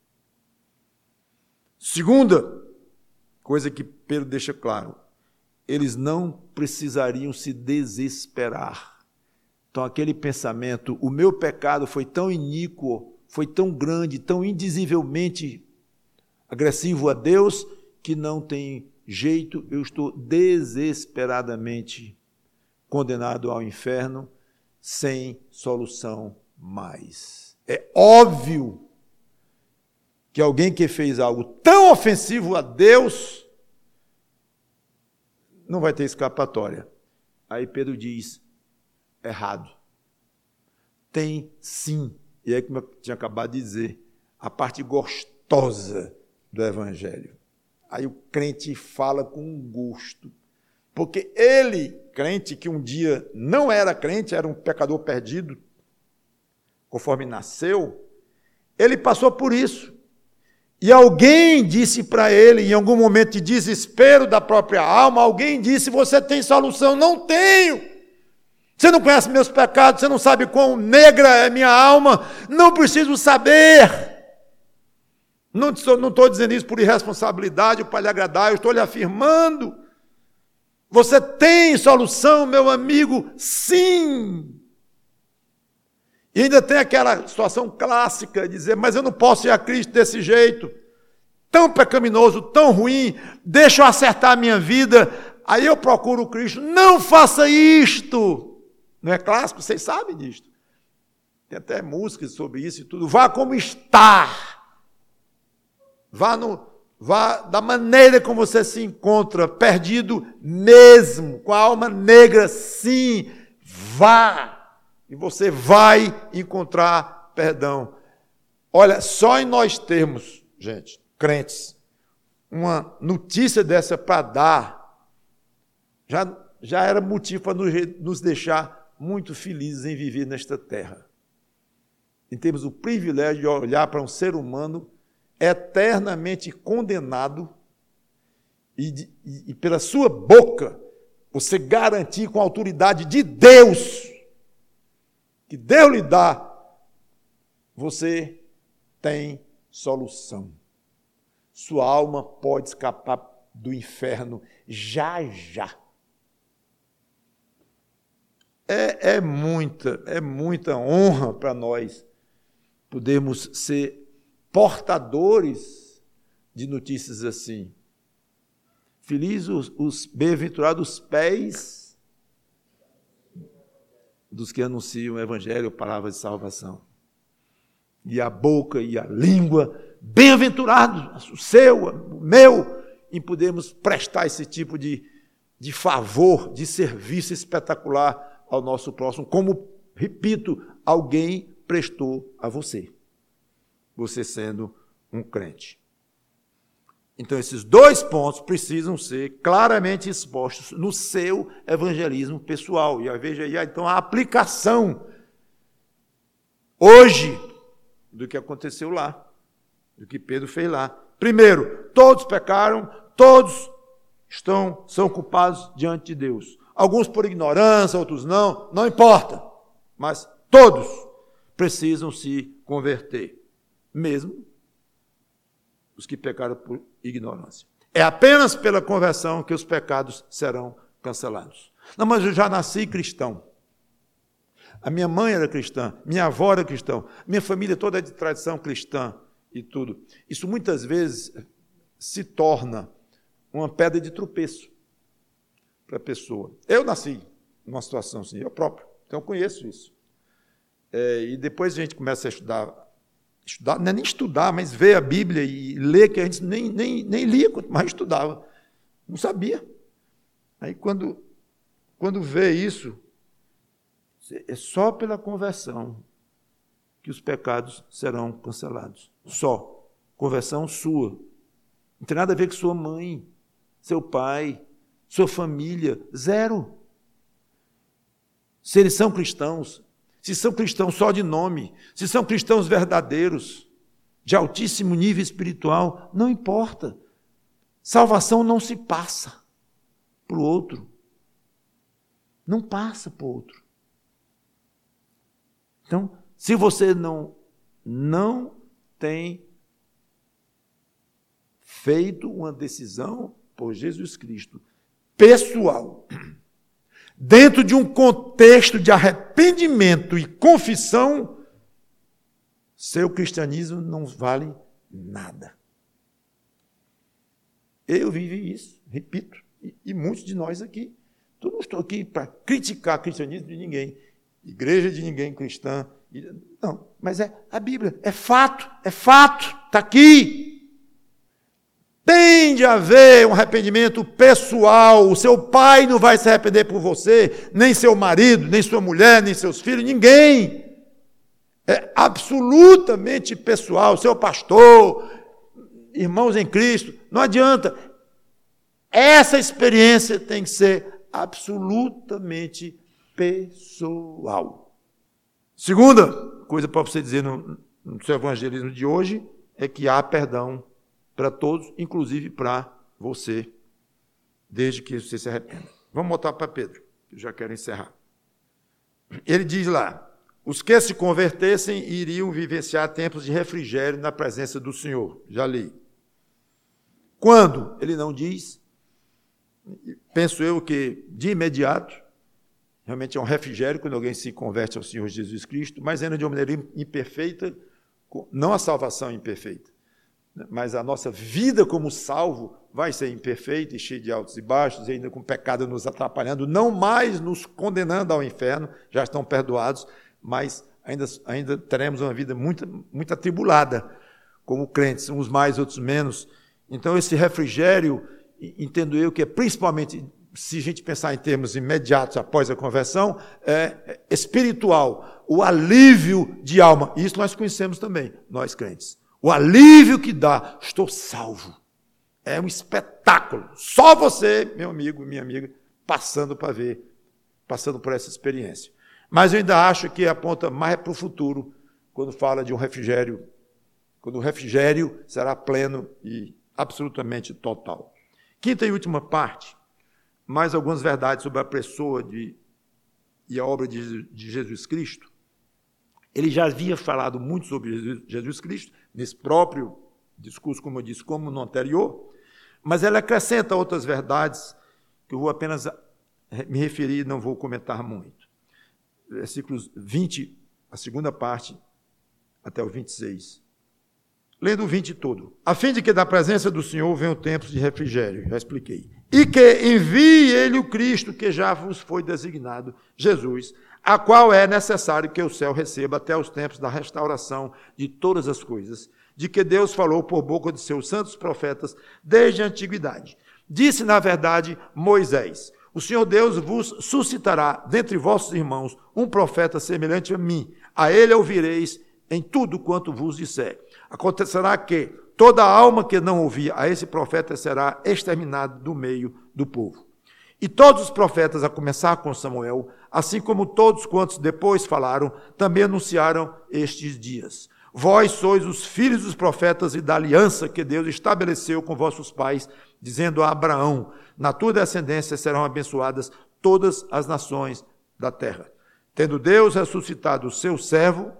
Segunda coisa que Pedro deixa claro, eles não precisariam se desesperar. Então, aquele pensamento, o meu pecado foi tão iníquo, foi tão grande, tão indizivelmente agressivo a Deus, que não tem jeito, eu estou desesperadamente condenado ao inferno, sem solução mais. É óbvio que alguém que fez algo tão ofensivo a Deus não vai ter escapatória. Aí Pedro diz, errado. Tem sim, e é como eu tinha acabado de dizer, a parte gostosa do Evangelho. Aí o crente fala com gosto, porque ele, crente que um dia não era crente, era um pecador perdido, conforme nasceu, ele passou por isso. E alguém disse para ele, em algum momento de desespero da própria alma, alguém disse, você tem solução? Não tenho. Você não conhece meus pecados, você não sabe quão negra é minha alma, não preciso saber. Não estou dizendo isso por irresponsabilidade ou para lhe agradar, eu estou lhe afirmando. Você tem solução, meu amigo? Sim. E ainda tem aquela situação clássica de dizer, mas eu não posso ir a Cristo desse jeito, tão pecaminoso, tão ruim, deixa eu acertar a minha vida, aí eu procuro Cristo. Não faça isto. Não é clássico? Vocês sabem disto. Tem até músicas sobre isso e tudo. Vá como está. Vá, no, vá da maneira como você se encontra, perdido mesmo, com a alma negra, sim. Vá. E você vai encontrar perdão. Olha, só em nós termos, gente, crentes, uma notícia dessa para dar, já, já era motivo para nos, nos deixar muito felizes em viver nesta terra. E temos o privilégio de olhar para um ser humano eternamente condenado e, de, e, e pela sua boca você garantir com a autoridade de Deus, que Deus lhe dá, você tem solução. Sua alma pode escapar do inferno já, já. É, é muita, é muita honra para nós podermos ser portadores de notícias assim. Felizes os, os bem-aventurados pés dos que anunciam o evangelho, palavras de salvação. E a boca e a língua, bem-aventurado, o seu, o meu, em podermos prestar esse tipo de, de favor, de serviço espetacular ao nosso próximo, como, repito, alguém prestou a você, você sendo um crente. Então, esses dois pontos precisam ser claramente expostos no seu evangelismo pessoal. E veja aí, então, a aplicação hoje do que aconteceu lá, do que Pedro fez lá. Primeiro, todos pecaram, todos estão, são culpados diante de Deus. Alguns por ignorância, outros não, não importa. Mas todos precisam se converter, mesmo os que pecaram por ignorância. É apenas pela conversão que os pecados serão cancelados. Não, mas eu já nasci cristão. A minha mãe era cristã, minha avó era cristã, minha família toda é de tradição cristã e tudo. Isso muitas vezes se torna uma pedra de tropeço para a pessoa. Eu nasci numa situação assim, eu próprio, então eu conheço isso. É, e depois a gente começa a estudar, estudar, não é nem estudar, mas ver a Bíblia e ler, que a gente nem, nem, nem lia, quanto mais estudava. Não sabia. Aí quando, quando vê isso, é só pela conversão que os pecados serão cancelados. Só. Conversão sua. Não tem nada a ver com sua mãe, seu pai, sua família. Zero. Se eles são cristãos, se são cristãos só de nome, se são cristãos verdadeiros, de altíssimo nível espiritual, não importa. Salvação não se passa para o outro. Não passa para o outro. Então, se você não, não tem feito uma decisão por Jesus Cristo, pessoal, dentro de um contexto de arrependimento e confissão, seu cristianismo não vale nada. Eu vivi isso, repito, e, e muitos de nós aqui. Eu não estou aqui para criticar o cristianismo de ninguém, igreja de ninguém cristã. Não, mas é a Bíblia, é fato, é fato, está aqui. Tem de haver um arrependimento pessoal. O seu pai não vai se arrepender por você, nem seu marido, nem sua mulher, nem seus filhos, ninguém. É absolutamente pessoal. Seu pastor, irmãos em Cristo, não adianta. Essa experiência tem que ser absolutamente pessoal. Segunda coisa para você dizer no, no seu evangelismo de hoje é que há perdão para todos, inclusive para você, desde que você se arrependa. Vamos voltar para Pedro, que eu já quero encerrar. Ele diz lá, os que se convertessem iriam vivenciar tempos de refrigério na presença do Senhor. Já li. Quando? Ele não diz. Penso eu que de imediato, realmente é um refrigério quando alguém se converte ao Senhor Jesus Cristo, mas ainda de uma maneira imperfeita, não a salvação imperfeita, mas a nossa vida como salvo vai ser imperfeita e cheia de altos e baixos, e ainda com o pecado nos atrapalhando, não mais nos condenando ao inferno, já estão perdoados, mas ainda, ainda teremos uma vida muito, muito atribulada, como crentes, uns mais, outros menos. Então, esse refrigério, entendo eu que é principalmente, se a gente pensar em termos imediatos após a conversão, é espiritual, o alívio de alma. Isso nós conhecemos também, nós crentes. O alívio que dá, estou salvo. É um espetáculo. Só você, meu amigo e minha amiga, passando para ver, passando por essa experiência. Mas eu ainda acho que aponta mais para o futuro, quando fala de um refrigério, quando o refrigério será pleno e absolutamente total. Quinta e última parte, mais algumas verdades sobre a pessoa de, e a obra de, de Jesus Cristo. Ele já havia falado muito sobre Jesus, Jesus Cristo, nesse próprio discurso, como eu disse, como no anterior, mas ela acrescenta outras verdades que eu vou apenas me referir e não vou comentar muito. Versículos vinte, a segunda parte, até o vinte e seis. Lendo o vinte todo. A fim de que da presença do Senhor venham tempos de refrigério, já expliquei. E que envie ele o Cristo que já vos foi designado, Jesus, a qual é necessário que o céu receba até os tempos da restauração de todas as coisas, de que Deus falou por boca de seus santos profetas desde a antiguidade. Disse, na verdade, Moisés: o Senhor Deus vos suscitará dentre vossos irmãos um profeta semelhante a mim. A ele ouvireis em tudo quanto vos disser. Acontecerá que toda alma que não ouvir a esse profeta será exterminada do meio do povo. E todos os profetas, a começar com Samuel, assim como todos quantos depois falaram, também anunciaram estes dias. Vós sois os filhos dos profetas e da aliança que Deus estabeleceu com vossos pais, dizendo a Abraão: na tua descendência serão abençoadas todas as nações da terra. Tendo Deus ressuscitado o seu servo,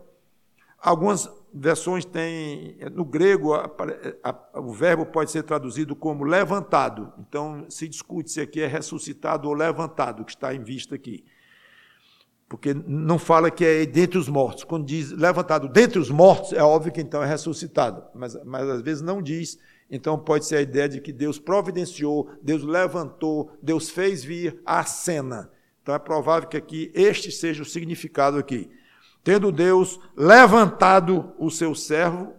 algumas versões têm, no grego, a, a, o verbo pode ser traduzido como levantado. Então, se discute se aqui é ressuscitado ou levantado, que está em vista aqui. Porque não fala que é dentre os mortos. Quando diz levantado dentre os mortos, é óbvio que então é ressuscitado. Mas, mas às vezes não diz. Então pode ser a ideia de que Deus providenciou, Deus levantou, Deus fez vir à cena. Então é provável que aqui este seja o significado aqui. Tendo Deus levantado o seu servo,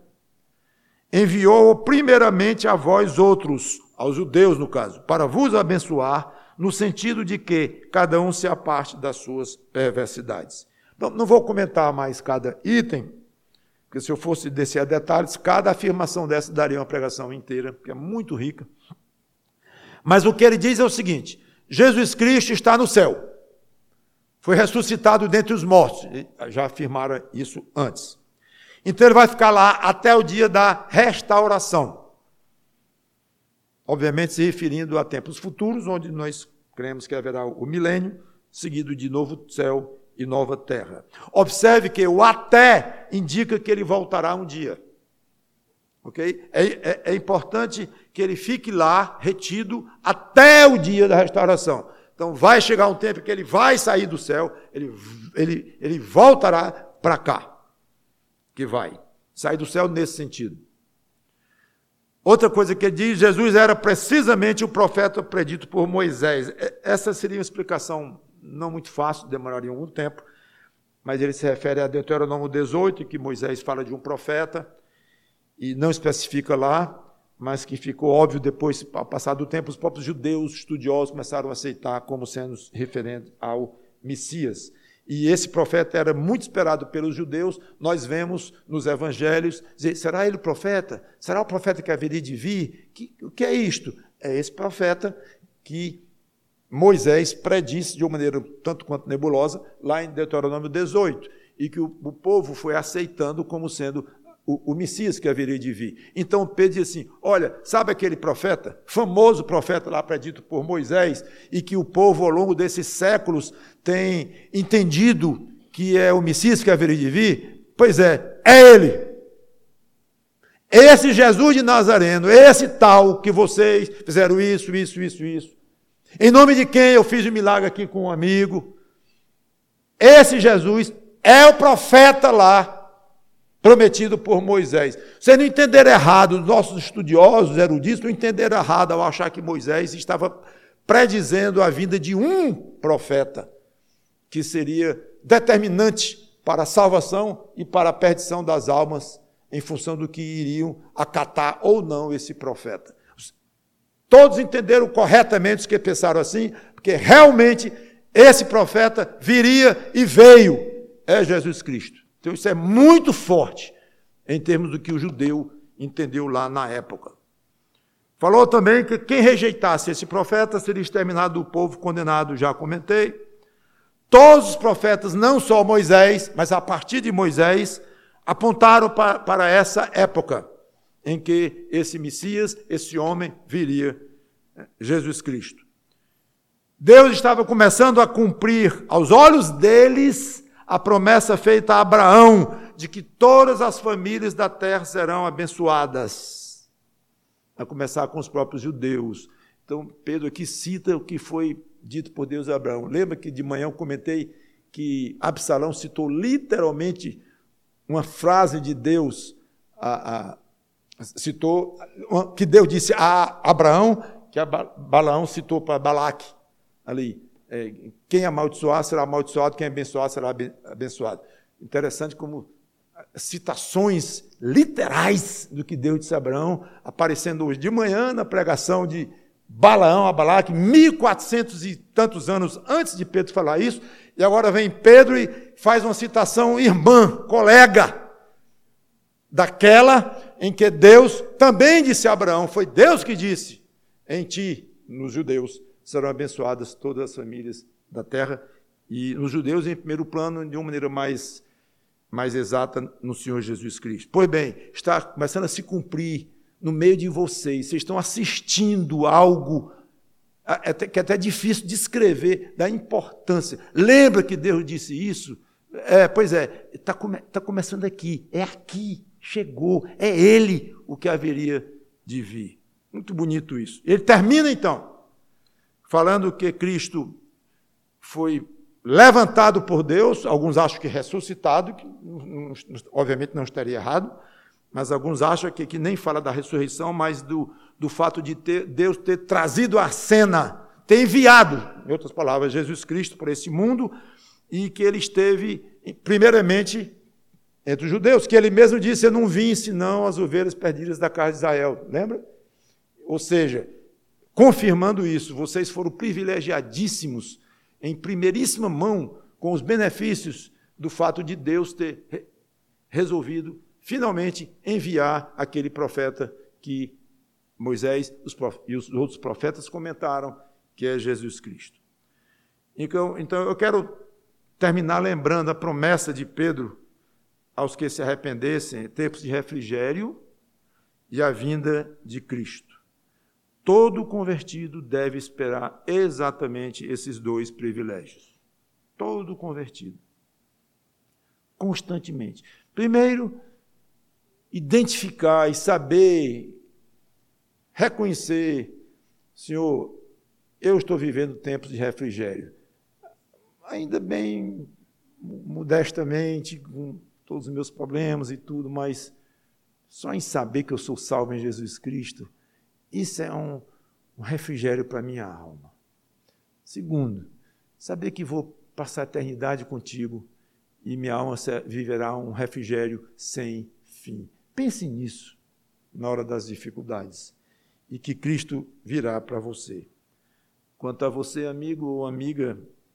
enviou-o primeiramente a vós outros, aos judeus no caso, para vos abençoar, no sentido de que cada um se aparte das suas perversidades. Não, não vou comentar mais cada item, porque se eu fosse descer a detalhes, cada afirmação dessa daria uma pregação inteira, porque é muito rica. Mas o que ele diz é o seguinte: Jesus Cristo está no céu. Foi ressuscitado dentre os mortos. Já afirmaram isso antes. Então ele vai ficar lá até o dia da restauração. Obviamente se referindo a tempos futuros, onde nós cremos que haverá o milênio, seguido de novo céu e nova terra. Observe que o até indica que ele voltará um dia. Okay? É, é, é importante que ele fique lá, retido, até o dia da restauração. Então vai chegar um tempo que ele vai sair do céu, ele, ele, ele voltará para cá. Que vai. Sair do céu nesse sentido. Outra coisa que ele diz, Jesus era precisamente o profeta predito por Moisés. Essa seria uma explicação não muito fácil, demoraria algum tempo, mas ele se refere a Deuteronômio dezoito, que Moisés fala de um profeta, e não especifica lá, mas que ficou óbvio depois, ao passar do tempo, os próprios judeus estudiosos começaram a aceitar como sendo referente ao Messias. E esse profeta era muito esperado pelos judeus. Nós vemos nos evangelhos dizer: será ele o profeta? Será o profeta que haveria de vir? Que, o que é isto? É esse profeta que Moisés predisse de uma maneira tanto quanto nebulosa, lá em Deuteronômio dezoito, e que o, o povo foi aceitando como sendo o, o Messias que haveria de vir. Então Pedro diz assim: olha, sabe aquele profeta, famoso profeta lá predito por Moisés, e que o povo ao longo desses séculos tem entendido que é o Messias que haveria de vir? Pois é, é ele. Esse Jesus de Nazareno, esse tal que vocês fizeram isso, isso, isso, isso. Em nome de quem eu fiz um milagre aqui com um amigo. Esse Jesus é o profeta lá prometido por Moisés. Vocês não entenderam errado, os nossos estudiosos, eruditos, não entenderam errado ao achar que Moisés estava predizendo a vinda de um profeta, que seria determinante para a salvação e para a perdição das almas, em função do que iriam acatar ou não esse profeta. Todos entenderam corretamente os que pensaram assim, porque realmente esse profeta viria e veio, é Jesus Cristo. Então isso é muito forte em termos do que o judeu entendeu lá na época. Falou também que quem rejeitasse esse profeta seria exterminado do povo condenado, já comentei. Todos os profetas, não só Moisés, mas a partir de Moisés, apontaram para, para essa época em que esse Messias, esse homem, viria, Jesus Cristo. Deus estava começando a cumprir aos olhos deles a promessa feita a Abraão de que todas as famílias da terra serão abençoadas, a começar com os próprios judeus. Então, Pedro aqui cita o que foi dito por Deus a Abraão. Lembra que de manhã eu comentei que Absalão citou literalmente uma frase de Deus, a, a, citou, que Deus disse a Abraão, que a Balaão citou para Balaque, ali, é, quem amaldiçoar será amaldiçoado, quem abençoar será abençoado. Interessante como citações literais do que Deus disse a Abraão, aparecendo hoje de manhã na pregação de Balaão a Balaque, mil e quatrocentos e tantos anos antes de Pedro falar isso, e agora vem Pedro e faz uma citação irmã, colega, daquela em que Deus também disse a Abraão, foi Deus que disse, em ti, nos judeus, serão abençoadas todas as famílias da terra, e nos judeus em primeiro plano, de uma maneira mais, mais exata, no Senhor Jesus Cristo. Pois bem, está começando a se cumprir no meio de vocês, vocês estão assistindo algo que é até difícil descrever, da importância. Lembra que Deus disse isso? É, pois é, está come, tá começando aqui, é aqui, chegou, é Ele o que haveria de vir. Muito bonito isso. Ele termina então, falando que Cristo foi levantado por Deus, alguns acham que ressuscitado, que obviamente não estaria errado, mas alguns acham que, que nem fala da ressurreição, mas do, do fato de ter, Deus ter trazido à cena, ter enviado, em outras palavras, Jesus Cristo por esse mundo, e que ele esteve, primeiramente, entre os judeus, que ele mesmo disse, eu não vim senão as ovelhas perdidas da casa de Israel, lembra? Ou seja, confirmando isso, vocês foram privilegiadíssimos, em primeiríssima mão, com os benefícios do fato de Deus ter resolvido finalmente enviar aquele profeta que Moisés e os outros profetas comentaram, que é Jesus Cristo. Então, então eu quero terminar lembrando a promessa de Pedro aos que se arrependessem, tempos de refrigério e a vinda de Cristo. Todo convertido deve esperar exatamente esses dois privilégios. Todo convertido. Constantemente. Primeiro, identificar e saber, reconhecer, Senhor, eu estou vivendo tempos de refrigério. Ainda bem, modestamente, com todos os meus problemas e tudo, mas só em saber que eu sou salvo em Jesus Cristo, isso é um, um refrigério para a minha alma. Segundo, saber que vou passar a eternidade contigo e minha alma viverá um refrigério sem fim. Pense nisso na hora das dificuldades e que Cristo virá para você. Quanto a você, amigo ou amiga,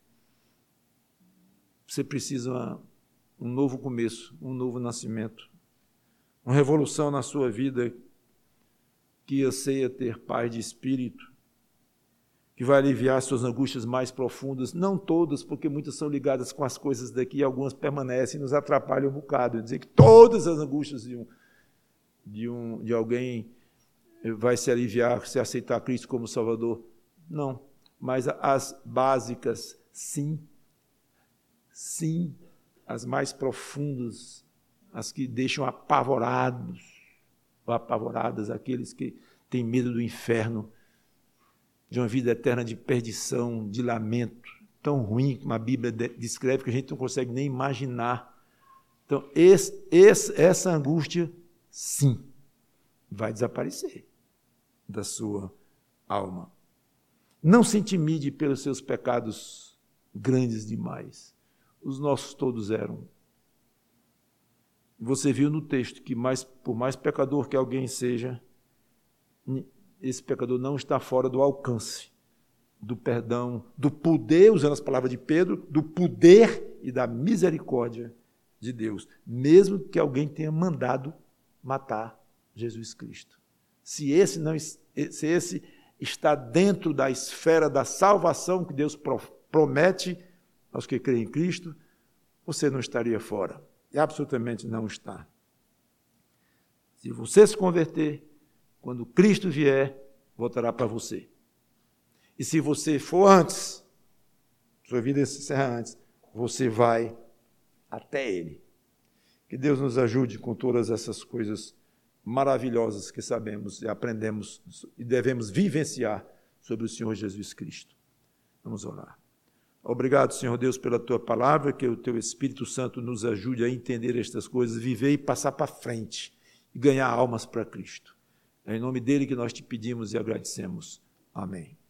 você precisa um novo começo, um novo nascimento, uma revolução na sua vida que anseia ter paz de espírito, que vai aliviar suas angústias mais profundas, não todas, porque muitas são ligadas com as coisas daqui, e algumas permanecem e nos atrapalham um bocado. Dizer que todas as angústias de, um, de, um, de alguém vai se aliviar se aceitar Cristo como Salvador. Não, mas as básicas, sim, sim, as mais profundas, as que deixam apavorados, ou apavoradas aqueles que têm medo do inferno, de uma vida eterna de perdição, de lamento, tão ruim como a Bíblia descreve, que a gente não consegue nem imaginar Então, esse, esse, essa angústia, sim, vai desaparecer da sua alma. Não se intimide pelos seus pecados grandes demais. Os nossos todos eram. Você viu no texto que mais, por mais pecador que alguém seja, esse pecador não está fora do alcance do perdão, do poder, usando as palavras de Pedro, do poder e da misericórdia de Deus, mesmo que alguém tenha mandado matar Jesus Cristo. Se esse, não, se esse está dentro da esfera da salvação que Deus promete aos que creem em Cristo, você não estaria fora. E absolutamente não está. Se você se converter, quando Cristo vier, voltará para você. E se você for antes, sua vida se encerra antes, você vai até Ele. Que Deus nos ajude com todas essas coisas maravilhosas que sabemos e aprendemos e devemos vivenciar sobre o Senhor Jesus Cristo. Vamos orar. Obrigado, Senhor Deus, pela Tua palavra, que o Teu Espírito Santo nos ajude a entender estas coisas, viver e passar para frente e ganhar almas para Cristo. É em nome dele que nós te pedimos e agradecemos. Amém.